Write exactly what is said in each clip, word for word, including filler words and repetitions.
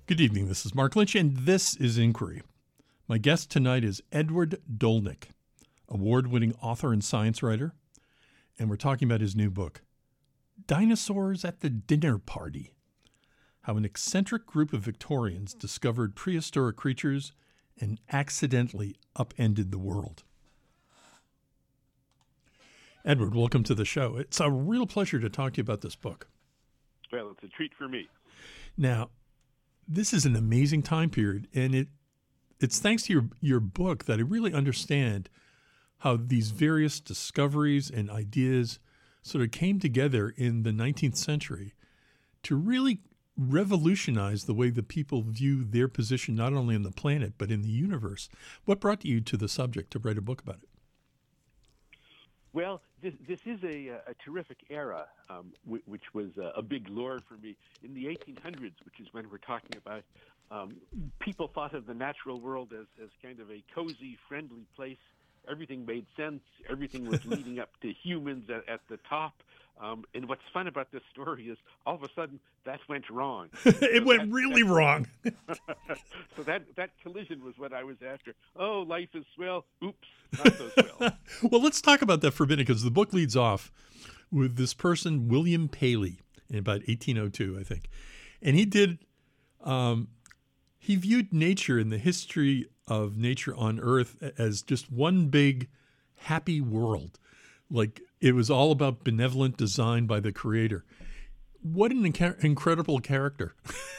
Good evening. This is Mark Lynch, and this is Inquiry. My guest tonight is Edward Dolnik, award-winning author and science writer, and we're talking about his new book, Dinosaurs at the Dinner Party: How an Eccentric Group of Victorians Discovered Prehistoric Creatures and Accidentally Upended the World. Edward, welcome to the show. It's a real pleasure to talk to you about this book. Well, it's a treat for me. Now, this is an amazing time period, and it it's thanks to your, your book that I really understand how these various discoveries and ideas sort of came together in the nineteenth century to really revolutionize the way that people view their position not only on the planet but in the universe. What brought you to the subject to write a book about it? Well, this, this is a, a terrific era, um, w- which was a, a big lure for me. In the eighteen hundreds, which is when we're talking about, um, people thought of the natural world as, as kind of a cozy, friendly place. Everything made sense. Everything was leading up to humans at, at the top. Um, and what's fun about this story is all of a sudden that went wrong. It so went that, really that, wrong. So that, that collision was what I was after. Oh, life is swell. Oops, not so swell. Well, let's talk about that for a minute, because the book leads off with this person, William Paley, in about eighteen oh two, I think. And he did, um, he viewed nature and the history of nature on Earth as just one big happy world. Like it was all about benevolent design by the creator. What an inc- incredible character.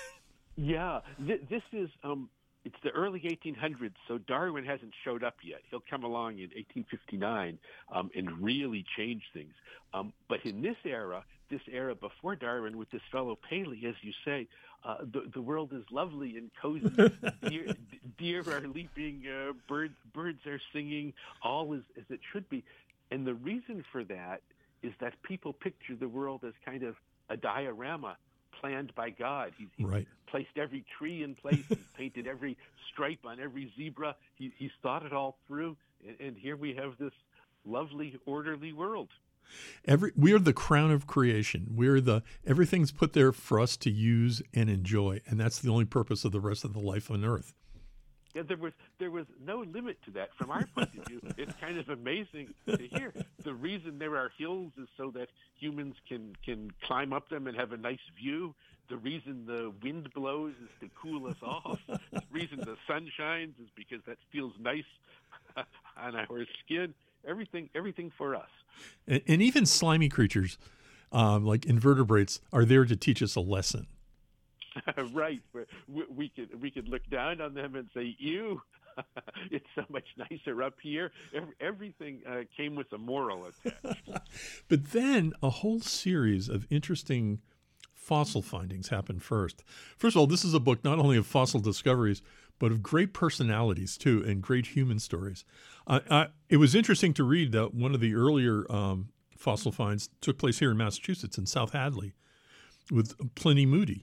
Yeah, th- this is, um, it's the early eighteen hundreds, so Darwin hasn't showed up yet. He'll come along in eighteen fifty-nine um, and really change things. Um, but in this era, this era before Darwin with this fellow Paley, as you say, uh, the, the world is lovely and cozy. deer, deer are leaping, uh, birds, birds are singing, all is as it should be. And the reason for that is that people picture the world as kind of a diorama planned by God. He's, he's right. placed every tree in place. He's painted every stripe on every zebra. He, he's thought it all through. And, and here we have this lovely, orderly world. Every we are the crown of creation. We're the everything's put there for us to use and enjoy, and that's the only purpose of the rest of the life on Earth. Yeah, there was there was no limit to that from our point of view. It's kind of amazing to hear. The reason there are hills is so that humans can, can climb up them and have a nice view. The reason the wind blows is to cool us off. The reason the sun shines is because that feels nice on our skin. Everything everything for us. And, and even slimy creatures, um, like invertebrates, are there to teach us a lesson. Right. We, we could we could look down on them and say, ew, it's so much nicer up here. Every, everything uh, came with a moral attached. But then a whole series of interesting fossil findings happened first. First of all, this is a book not only of fossil discoveries, but of great personalities, too, and great human stories. Uh, I, it was interesting to read that one of the earlier um, fossil finds took place here in Massachusetts, in South Hadley, with Pliny Moody.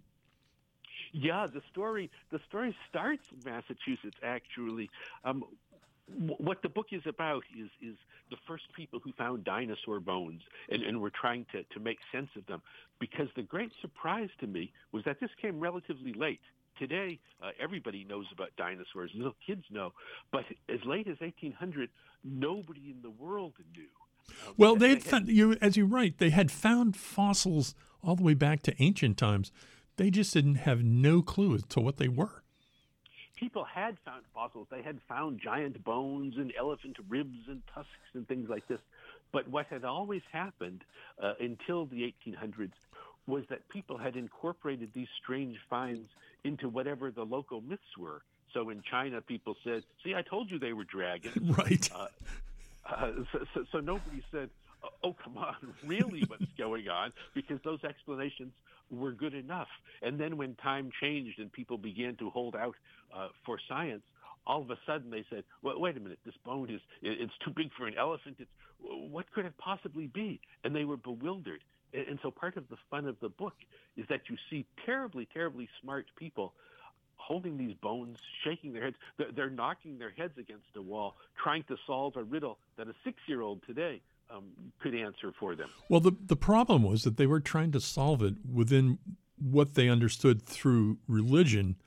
Yeah, the story the story starts in Massachusetts, actually. Um, w- what the book is about is is the first people who found dinosaur bones, and, and were trying to, to make sense of them. Because the great surprise to me was that this came relatively late. Today, uh, everybody knows about dinosaurs. Little kids know. But as late as eighteen hundred, nobody in the world knew. Um, well, they had, they found, you, as you write, they had found fossils all the way back to ancient times. They just didn't have no clue as to what they were. People had found fossils. They had found giant bones and elephant ribs and tusks and things like this. But what had always happened uh, until the eighteen hundreds was that people had incorporated these strange finds into whatever the local myths were. So in China, people said, see, I told you they were dragons. Right. Uh, uh, so, so, so nobody said, oh, come on, really what's going on? Because those explanations were good enough. And then when time changed and people began to hold out uh, for science, all of a sudden they said, well, wait a minute, this bone is it's too big for an elephant. It's, what could it possibly be? And they were bewildered. And so part of the fun of the book is that you see terribly, terribly smart people holding these bones, shaking their heads. They're knocking their heads against a wall, trying to solve a riddle that a six-year-old today um, could answer for them. Well, the, the problem was that they were trying to solve it within what they understood through religion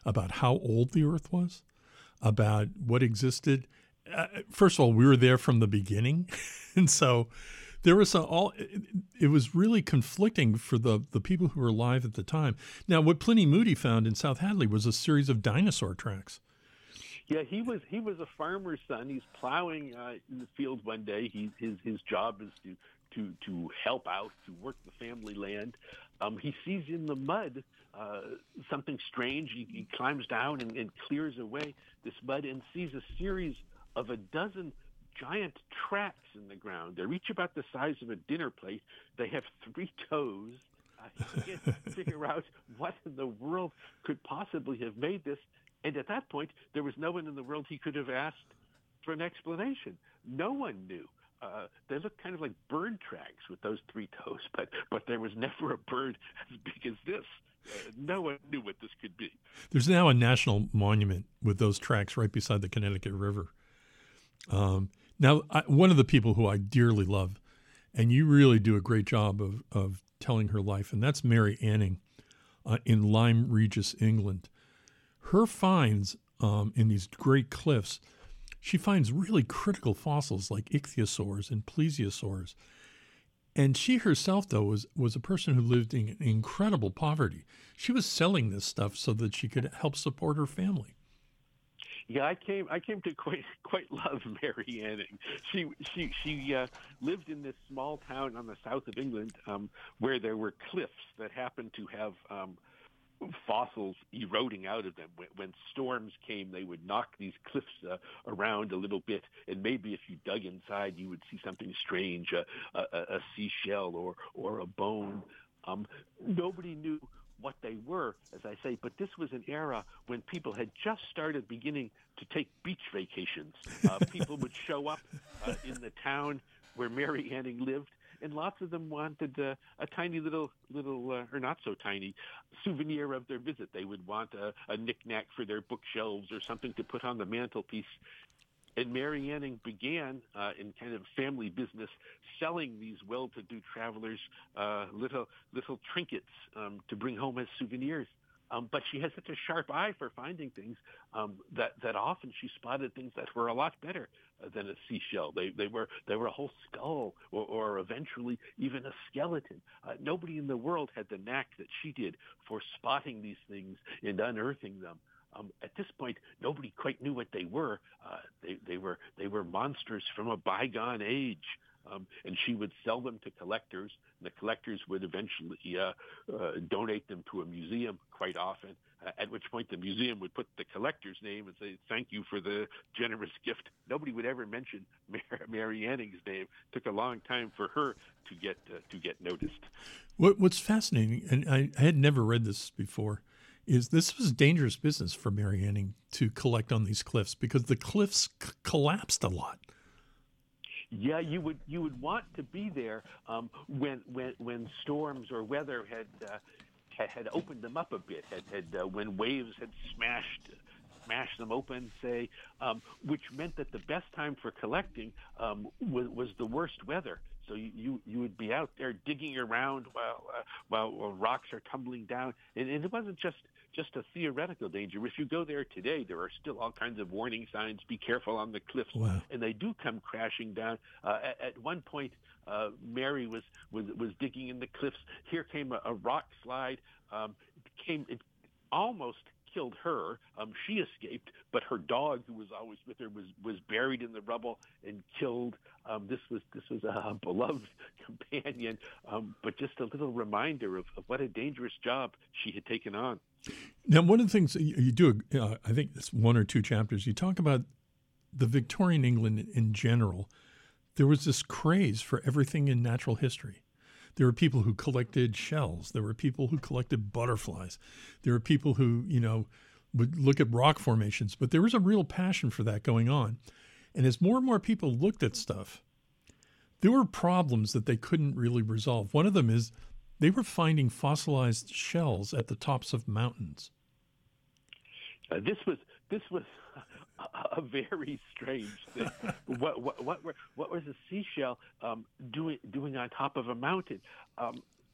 about how old the Earth was, about what existed. Uh, first of all, we were there from the beginning, and so there was a, all. It, it was really conflicting for the the people who were alive at the time. Now, what Pliny Moody found in South Hadley was a series of dinosaur tracks. Yeah, he was he was a farmer's son. He's plowing uh, in the field one day. He, his his job is to to to help out, to work the family land. Um, he sees in the mud uh, something strange. He, he climbs down and, and clears away this mud and sees a series of a dozen giant tracks in the ground. They're each about the size of a dinner plate. They have three toes. Uh, he can't figure out what in the world could possibly have made this. And at that point, there was no one in the world he could have asked for an explanation. No one knew. Uh, they looked kind of like bird tracks with those three toes, but but there was never a bird as big as this. Uh, no one knew what this could be. There's now a national monument with those tracks right beside the Connecticut River. Um, now, I, one of the people who I dearly love, and you really do a great job of, of telling her life, and that's Mary Anning uh, in Lyme Regis, England. Her finds um, in these great cliffs, she finds really critical fossils like ichthyosaurs and plesiosaurs. And she herself, though, was, was a person who lived in incredible poverty. She was selling this stuff so that she could help support her family. Yeah, I came. I came to quite quite love Mary Anning. She she she uh, lived in this small town on the south of England um, where there were cliffs that happened to have um, fossils eroding out of them. When, when storms came, they would knock these cliffs uh, around a little bit, and maybe if you dug inside, you would see something strange, uh, a, a, a seashell or or a bone. Um, nobody knew what they were, as I say, but this was an era when people had just started beginning to take beach vacations. Uh, people would show up uh, in the town where Mary Anning lived, and lots of them wanted uh, a tiny little, little uh, or not so tiny, souvenir of their visit. They would want a, a knick-knack for their bookshelves or something to put on the mantelpiece. And Mary Anning began uh, in kind of family business selling these well-to-do travelers uh, little little trinkets um, to bring home as souvenirs. Um, but she had such a sharp eye for finding things um, that that often she spotted things that were a lot better uh, than a seashell. They they were they were a whole skull, or, or eventually even a skeleton. Uh, nobody in the world had the knack that she did for spotting these things and unearthing them. Um, at this point, nobody quite knew what they were. Uh, they, they were they were monsters from a bygone age, um, and she would sell them to collectors. And the collectors would eventually uh, uh, donate them to a museum quite often. Uh, at which point, the museum would put the collector's name and say, "Thank you for the generous gift." Nobody would ever mention Mary, Mary Anning's name. It took a long time for her to get uh, to get noticed. What, what's fascinating, and I, I had never read this before, is this was dangerous business for Mary Anning to collect on these cliffs because the cliffs c- collapsed a lot. Yeah, you would you would want to be there um, when when when storms or weather had uh, had, had opened them up a bit, had, had uh, when waves had smashed smashed them open, say, um, which meant that the best time for collecting um, was, was the worst weather. So you, you, you would be out there digging around while uh, while, while rocks are tumbling down, and, and it wasn't just just a theoretical danger. If you go there today, there are still all kinds of warning signs. Be careful on the cliffs, wow. And they do come crashing down. Uh, at, at one point, uh, Mary was, was was digging in the cliffs. Here came a, a rock slide. Um, it came it almost killed her. Um, she escaped, but her dog, who was always with her, was, was buried in the rubble and killed. Um, this was this was a beloved companion, um, but just a little reminder of, of what a dangerous job she had taken on. Now, one of the things you, you do, uh, I think it's one or two chapters, you talk about the Victorian England in general. There was this craze for everything in natural history. There were people who collected shells. There were people who collected butterflies. There were people who, you know, would look at rock formations. But there was a real passion for that going on. And as more and more people looked at stuff, there were problems that they couldn't really resolve. One of them is they were finding fossilized shells at the tops of mountains. Uh, this was this was a, a very strange thing. what, what what were, what was a seashell um, doing doing on top of a mountain? Um,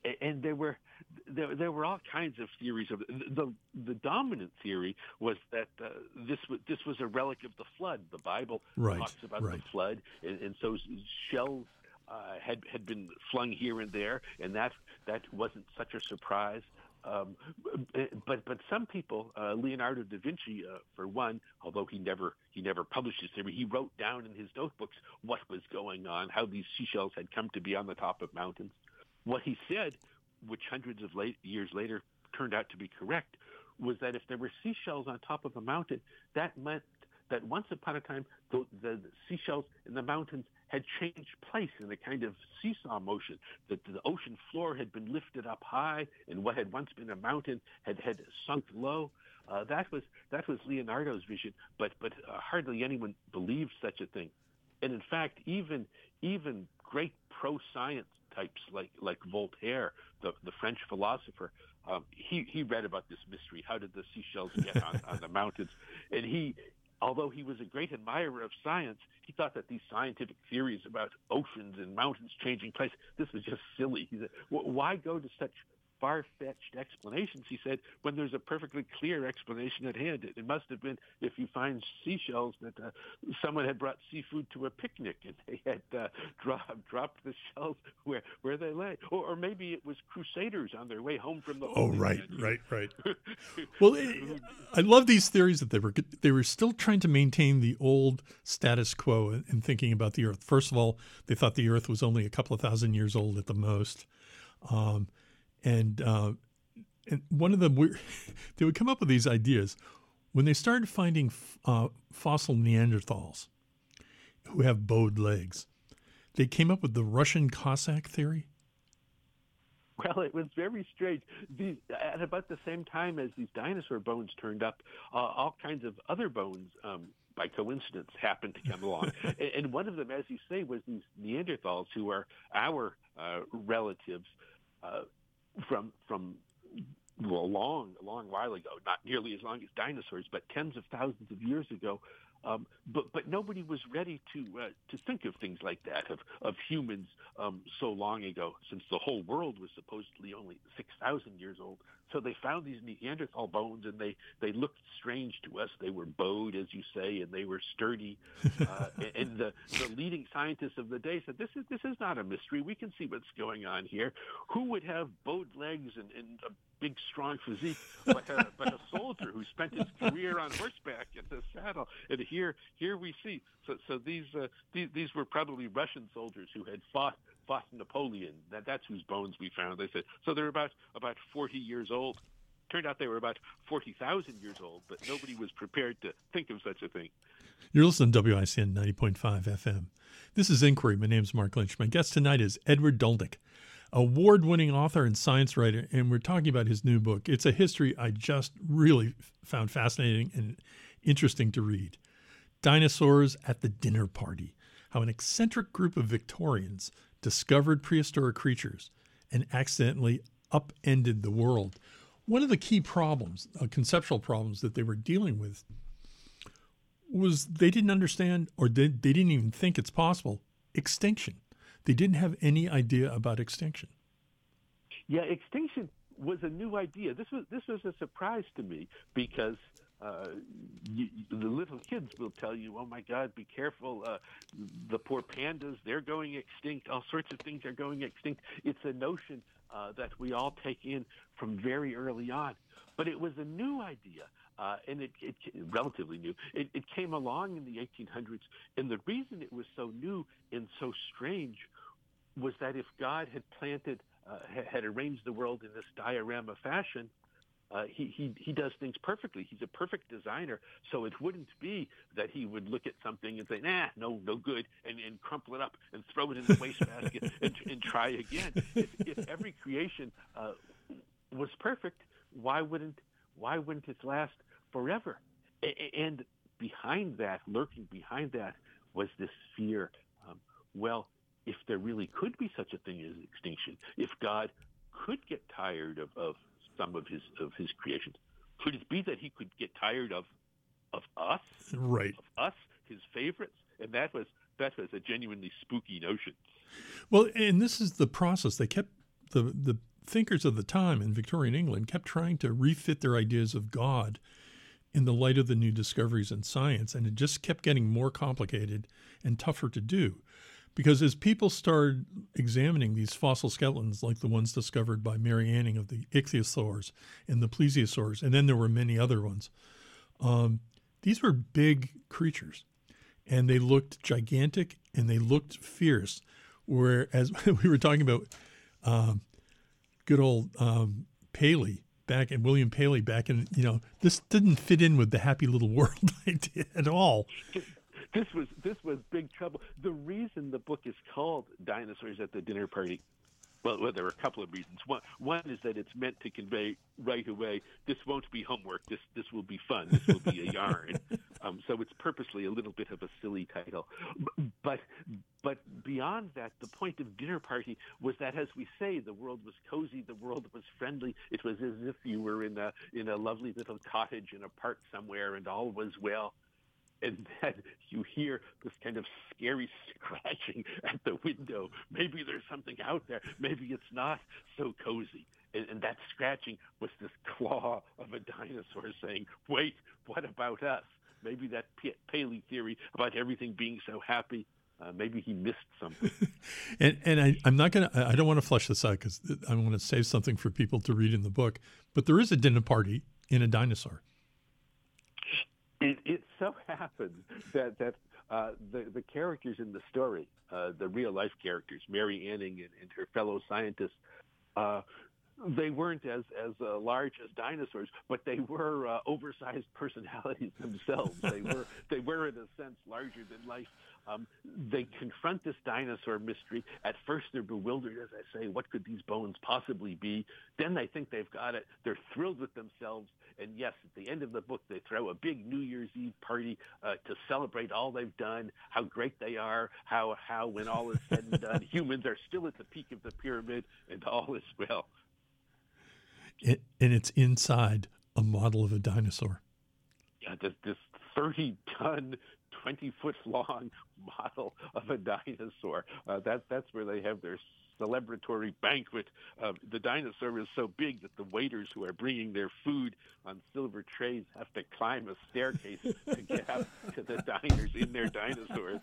and there were there, there were all kinds of theories of the the dominant theory was that uh, this was this was a relic of the flood. The Bible right, talks about right. the flood, and, and so shells uh, had had been flung here and there, and that that wasn't such a surprise. Um, but but some people, uh, Leonardo da Vinci, uh, for one, although he never he never published his theory, he wrote down in his notebooks what was going on, how these seashells had come to be on the top of mountains. What he said, which hundreds of late, years later turned out to be correct, was that if there were seashells on top of a mountain, that meant that once upon a time the, the seashells in the mountains had changed place in a kind of seesaw motion, that the ocean floor had been lifted up high and what had once been a mountain had, had sunk low. Uh, that was that was Leonardo's vision, but but uh, hardly anyone believed such a thing. And in fact, even even great pro-science types like like Voltaire, the the French philosopher, um, he he read about this mystery. How did the seashells get on, on the mountains? And he, although he was a great admirer of science, he thought that these scientific theories about oceans and mountains changing place, this was just silly. He said, why go to such far-fetched explanations, he said, when there's a perfectly clear explanation at hand? It, it must have been if you find seashells that uh, someone had brought seafood to a picnic and they had uh, dropped, dropped the shells where, where they lay. Or, or maybe it was crusaders on their way home from the Oh, Holy right, Land. right, right. Well, it, I love these theories that they were they were still trying to maintain the old status quo in, in thinking about the Earth. First of all, they thought the Earth was only a couple of thousand years old at the most. Um, And, uh, and one of them, they would come up with these ideas when they started finding uh, fossil Neanderthals who have bowed legs. They came up with the Russian Cossack theory. Well, it was very strange. These, at about the same time as these dinosaur bones turned up, uh, all kinds of other bones, um, by coincidence, happened to come along. and, and one of them, as you say, was these Neanderthals, who are our uh, relatives. Uh, from from well, a long, a long while ago, not nearly as long as dinosaurs, but tens of thousands of years ago. Um, but but nobody was ready to uh, to think of things like that, of of humans um, so long ago, since the whole world was supposedly only six thousand years old. So they found these Neanderthal bones, and they, they looked strange to us. They were bowed, as you say, and they were sturdy. Uh, and the, the leading scientists of the day said, this is this is not a mystery. We can see what's going on here. Who would have bowed legs and, and a big, strong physique, but a, but a soldier who spent his career on horseback in the saddle? And here here we see. So so these uh, these, these were probably Russian soldiers who had fought fought Napoleon. That that's whose bones we found. They said so. They're about about forty years old. Turned out they were about forty thousand years old, but nobody was prepared to think of such a thing. You're listening to W I C N ninety point five F M. This is Inquiry. My name is Mark Lynch. My guest tonight is Edward Dulnick, award-winning author and science writer, and we're talking about his new book. It's a history I just really found fascinating and interesting to read. Dinosaurs at the Dinner Party: How an Eccentric Group of Victorians discovered prehistoric creatures and accidentally upended the world. One of the key problems, uh, conceptual problems that they were dealing with, was they didn't understand, or they, they didn't even think it's possible, extinction. They didn't have any idea about extinction. Yeah, extinction was a new idea. This was this was a surprise to me because uh, you, the little kids will tell you, "Oh my God, be careful! Uh, the poor pandas, they're going extinct. All sorts of things are going extinct." It's a notion uh, that we all take in from very early on, but it was a new idea. Uh, and it, it relatively new. It, it came along in the eighteen hundreds, and the reason it was so new and so strange was that if God had planted, uh, had arranged the world in this diorama fashion, uh, he, he he does things perfectly. He's a perfect designer, so it wouldn't be that he would look at something and say, "Nah, no, no good," and, and crumple it up and throw it in the wastebasket and, and try again. If, if every creation uh, was perfect, why wouldn't why wouldn't it last forever? And behind that, lurking behind that, was this fear. Um, well, if there really could be such a thing as extinction, if God could get tired of, of some of his of his creations, could it be that he could get tired of of us, right? Of us, his favorites? And that was that was a genuinely spooky notion. Well, and this is the process. They kept the the thinkers of the time in Victorian England kept trying to refit their ideas of God in the light of the new discoveries in science, and it just kept getting more complicated and tougher to do. Because as people started examining these fossil skeletons, like the ones discovered by Mary Anning of the ichthyosaurs and the plesiosaurs, and then there were many other ones, um, these were big creatures, and they looked gigantic and they looked fierce. Whereas we were talking about um, good old um, Paley back and William Paley back in, you know, this didn't fit in with the happy little world idea at all. This was this was big trouble. The reason the book is called Dinosaurs at the Dinner Party, well, well, there are a couple of reasons. One, one is that it's meant to convey right away, this won't be homework. This this will be fun. This will be a yarn. Um, so it's purposely a little bit of a silly title. But but beyond that, the point of Dinner Party was that, as we say, the world was cozy, the world was friendly. It was as if you were in a in a lovely little cottage in a park somewhere, and all was well. And then you hear this kind of scary scratching at the window. Maybe there's something out there. Maybe it's not so cozy. And, and that scratching was this claw of a dinosaur saying, wait, what about us? Maybe that P- Paley theory about everything being so happy, uh, maybe he missed something. and and I, I'm not going to, I don't want to flesh this out because I want to save something for people to read in the book. But there is a dinner party in a dinosaur. It, it so happens that that uh, the the characters in the story, uh, the real life characters, Mary Anning and, and her fellow scientists, uh, they weren't as as uh, large as dinosaurs, but they were uh, oversized personalities themselves. They were they were in a sense larger than life. Um, they confront this dinosaur mystery. At first, they're bewildered, as I say, what could these bones possibly be? Then they think they've got it. They're thrilled with themselves. And yes, at the end of the book, they throw a big New Year's Eve party uh, to celebrate all they've done, how great they are, how, how when all is said and done, humans are still at the peak of the pyramid, and all is well. It, and it's inside a model of a dinosaur. Yeah, this, this thirty-ton, twenty-foot-long model of a dinosaur. Uh, that, that's where they have their celebratory banquet. Uh, the dinosaur is so big that the waiters who are bringing their food on silver trays have to climb a staircase to get up to the diners in their dinosaurs.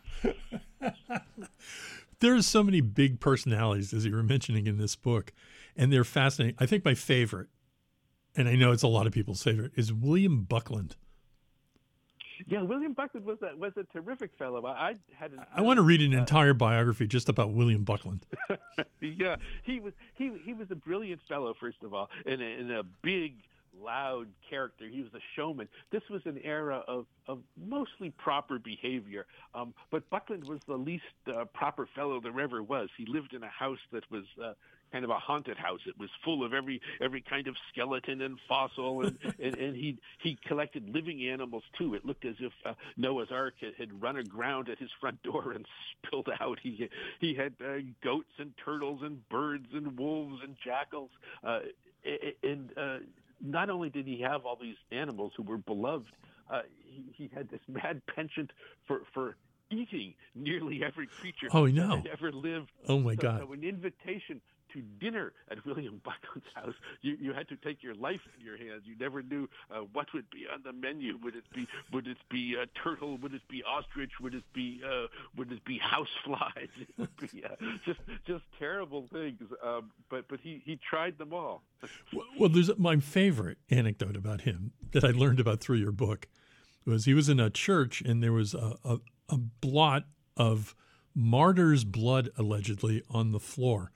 There's so many big personalities, as you were mentioning in this book, and they're fascinating. I think my favorite, and I know it's a lot of people's favorite, is William Buckland. Yeah, William Buckland was a was a terrific fellow. I, I had. An, I want to read an uh, entire biography just about William Buckland. Yeah, he was he he was a brilliant fellow, first of all, and a, and a big, loud character. He was a showman. This was an era of, of mostly proper behavior, um, but Buckland was the least uh, proper fellow there ever was. He lived in a house that was uh, kind of a haunted house. It was full of every every kind of skeleton and fossil, and, and, and he he collected living animals too. It looked as if uh, Noah's Ark had, had run aground at his front door and spilled out. He he had uh, goats and turtles and birds and wolves and jackals, uh, and uh, not only did he have all these animals who were beloved, uh, he, he had this mad penchant for, for eating nearly every creature oh, no. that had ever lived. Oh, my so, God. So an invitation to dinner at William Buckland's house, you, you had to take your life in your hands. You never knew uh, what would be on the menu. Would it be would it be a turtle? Would it be ostrich? Would it be uh, would it be houseflies? It would be uh, just just terrible things. Um, but but he, he tried them all. Well, there's my favorite anecdote about him that I learned about through your book was he was in a church and there was a, a, a blot of martyr's blood allegedly on the floor.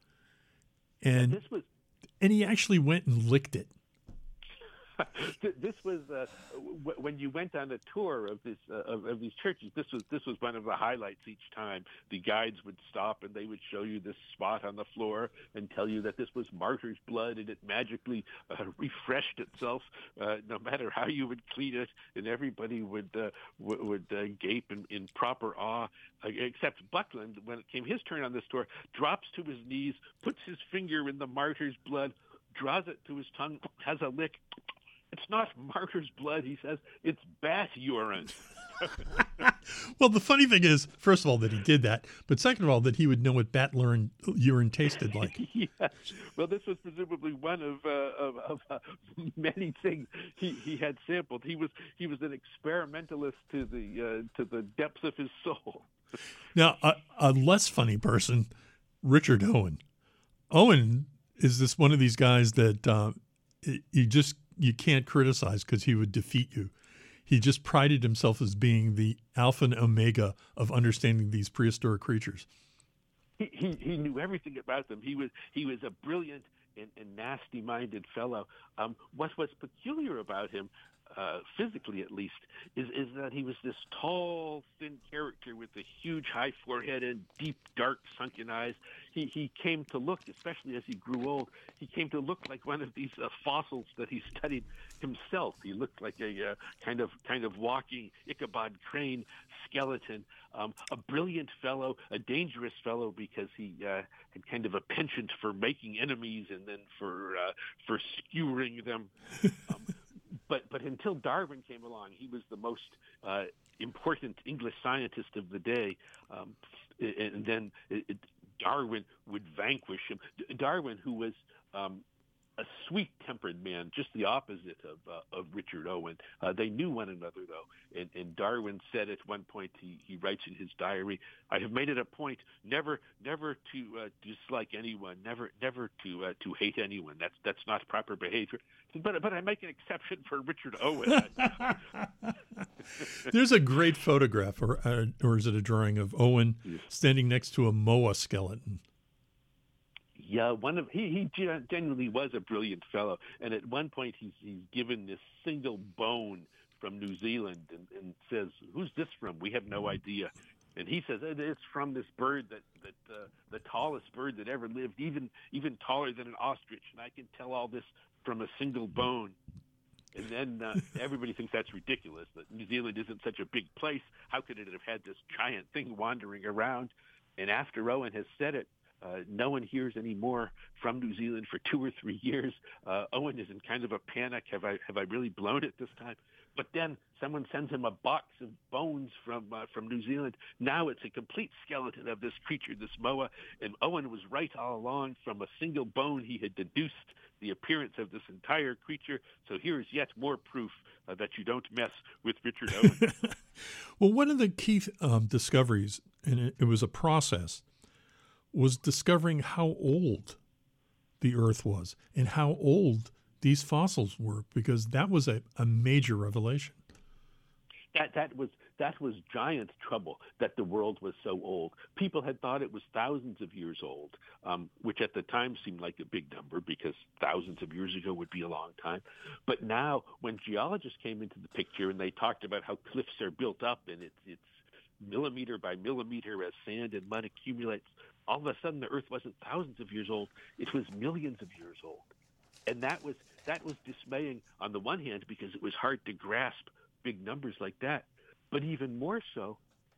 And, this was, and he actually went and licked it. This was uh, w- when you went on a tour of this uh, of, of these churches. This was this was one of the highlights each time. The guides would stop and they would show you this spot on the floor and tell you that this was martyr's blood, and it magically uh, refreshed itself uh, no matter how you would clean it, and everybody would uh, w- would uh, gape in, in proper awe. Uh, except Buckland, when it came his turn on this tour, drops to his knees, puts his finger in the martyr's blood, draws it to his tongue, has a lick. It's not martyr's blood, he says. It's bat urine. Well, the funny thing is, first of all, that he did that, but second of all, that he would know what bat urine, urine tasted like. Yes. Well, this was presumably one of uh, of, of uh, many things he, he had sampled. He was he was an experimentalist to the uh, to the depths of his soul. Now, a, a less funny person, Richard Owen. Owen is this one of these guys that uh, you just you can't criticize because he would defeat you. He just prided himself as being the alpha and omega of understanding these prehistoric creatures. He, he, he knew everything about them. He was he was a brilliant and, and nasty-minded fellow. Um, what was peculiar about him, uh, physically at least, is, is that he was this tall, thin character with a huge high forehead and deep, dark, sunken eyes. He he came to look, especially as he grew old, he came to look like one of these uh, fossils that he studied himself. He looked like a uh, kind of kind of walking Ichabod Crane skeleton. Um, a brilliant fellow, a dangerous fellow because he uh, had kind of a penchant for making enemies and then for uh, for skewering them. Um, but but until Darwin came along, he was the most uh, important English scientist of the day. Um, and then it, it, Darwin would vanquish him. Darwin, who was um, a sweet-tempered man, just the opposite of uh, of Richard Owen. Uh, they knew one another, though, and, and Darwin said at one point, he, he writes in his diary, "I have made it a point never never to uh, dislike anyone, never never to uh, to hate anyone. That's that's not proper behavior. But but I make an exception for Richard Owen." There's a great photograph, or uh, or is it a drawing of Owen Yes. standing next to a moa skeleton? Yeah, one of he he gen- genuinely was a brilliant fellow, and at one point he's he's given this single bone from New Zealand and, and says, "Who's this from? We have no idea." And he says it's from this bird that that uh, the tallest bird that ever lived, even even taller than an ostrich, and I can tell all this from a single bone. And then uh, everybody thinks that's ridiculous, that New Zealand isn't such a big place. How could it have had this giant thing wandering around? And after Owen has said it, Uh, no one hears any more from New Zealand for two or three years. Uh, Owen is in kind of a panic. Have I have I really blown it this time? But then someone sends him a box of bones from uh, from New Zealand. Now it's a complete skeleton of this creature, this moa. And Owen was right all along. From a single bone, he had deduced the appearance of this entire creature. So here is yet more proof uh, that you don't mess with Richard Owen. Well, one of the key um, discoveries, and it, it was a process, was discovering how old the Earth was and how old these fossils were, because that was a, a major revelation. That that was that was giant trouble, that the world was so old. People had thought it was thousands of years old, um, which at the time seemed like a big number because thousands of years ago would be a long time. But now, when geologists came into the picture and they talked about how cliffs are built up and it's it's millimeter by millimeter as sand and mud accumulates, all of a sudden the Earth wasn't thousands of years old; it was millions of years old, and that was that was dismaying on the one hand because it was hard to grasp big numbers like that, but even more so,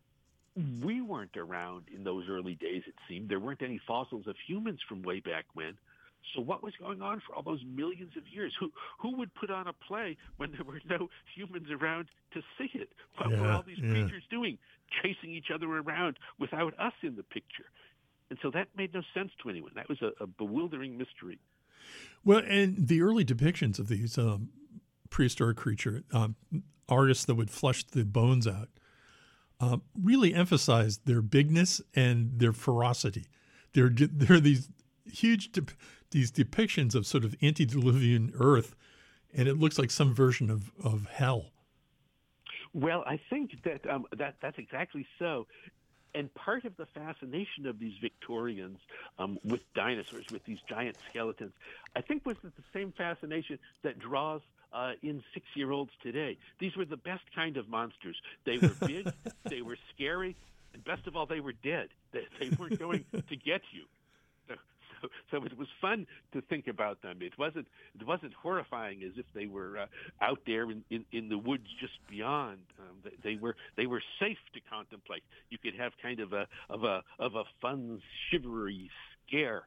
we weren't around in those early days. It seemed there weren't any fossils of humans from way back when. So what was going on for all those millions of years? Who who would put on a play when there were no humans around to see it? What Yeah, were all these yeah. creatures doing, chasing each other around without us in the picture? And so that made no sense to anyone. That was a, a bewildering mystery. Well, and the early depictions of these um, prehistoric creature um, artists that would flesh the bones out um, really emphasized their bigness and their ferocity. They're they're these huge de- these depictions of sort of antediluvian Earth, and it looks like some version of, of hell. Well, I think that um, that that's exactly so. And part of the fascination of these Victorians um, with dinosaurs, with these giant skeletons, I think was the same fascination that draws uh, in six-year-olds today. These were the best kind of monsters. They were big, they were scary, and best of all, they were dead. They, they weren't going to get you. So, so, so it was fun to think about them. It wasn't it wasn't horrifying as if they were uh, out there in, in, in the woods just beyond. Um, they, they were they were safe to contemplate. You could have kind of a of a of a fun shivery scare.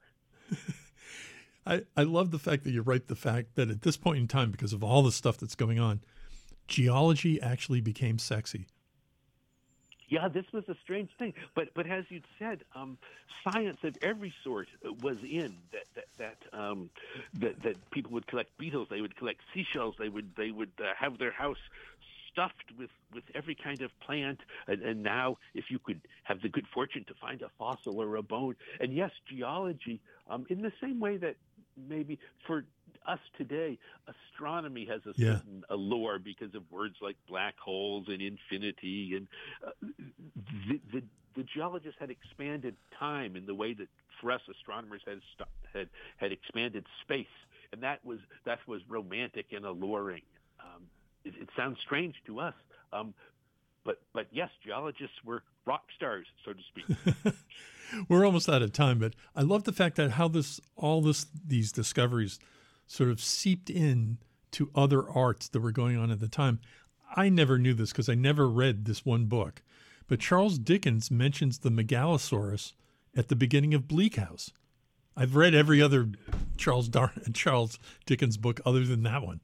I, I love the fact that you write the fact that at this point in time, because of all the stuff that's going on, geology actually became sexy. Yeah, this was a strange thing, but but as you'd said, um, science of every sort was in that that that, um, that that people would collect beetles, they would collect seashells, they would they would uh, have their house stuffed with, with every kind of plant, and, and now if you could have the good fortune to find a fossil or a bone, and yes, geology, um, in the same way that maybe for us today, astronomy has a yeah. certain allure because of words like black holes and infinity, and uh, the, the the geologists had expanded time in the way that for us astronomers had st- had had expanded space, and that was that was romantic and alluring. Um, it, it sounds strange to us, um, but but yes, geologists were rock stars, so to speak. We're almost out of time, but I love the fact that how this all this these discoveries sort of seeped in to other arts that were going on at the time. I never knew this because I never read this one book, but Charles Dickens mentions the Megalosaurus at the beginning of Bleak House. I've read every other Charles Dar- Charles Dickens book other than that one.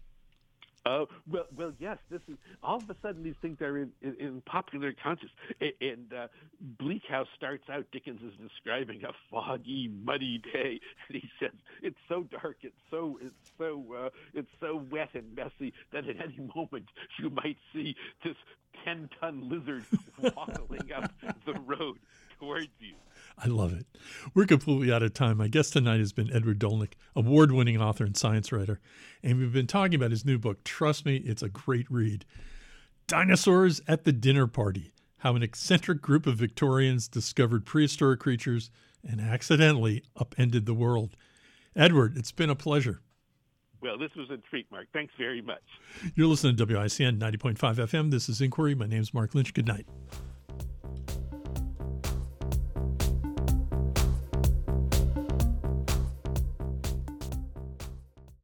Uh, well, well, yes. This is all of a sudden these things are in, in, in popular conscious. And uh, Bleak House starts out. Dickens is describing a foggy, muddy day, and he says it's so dark, it's so, it's so, uh, it's so wet and messy that at any moment you might see this ten-ton lizard waddling up the road towards you. I love it. We're completely out of time. My guest tonight has been Edward Dolnick, award-winning author and science writer, and we've been talking about his new book. Trust me, it's a great read. Dinosaurs at the Dinner Party, how an eccentric group of Victorians discovered prehistoric creatures and accidentally upended the world. Edward, it's been a pleasure. Well, this was a treat, Mark. Thanks very much. You're listening to W I C N ninety point five F M. This is Inquiry. My name's Mark Lynch. Good night.